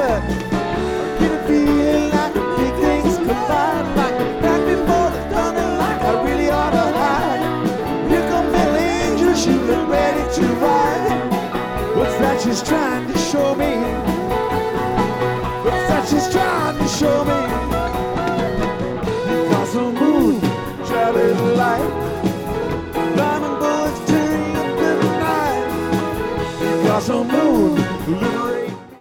but I get a feeling like big things collide, like back before the thunder, like I really ought to hide. Here comes an angel, she look ready to ride. What's that she's trying to show me? What's that she's trying to show me? Got some moon, traveling light, diamond bullets tearing up in the night. Got some moon,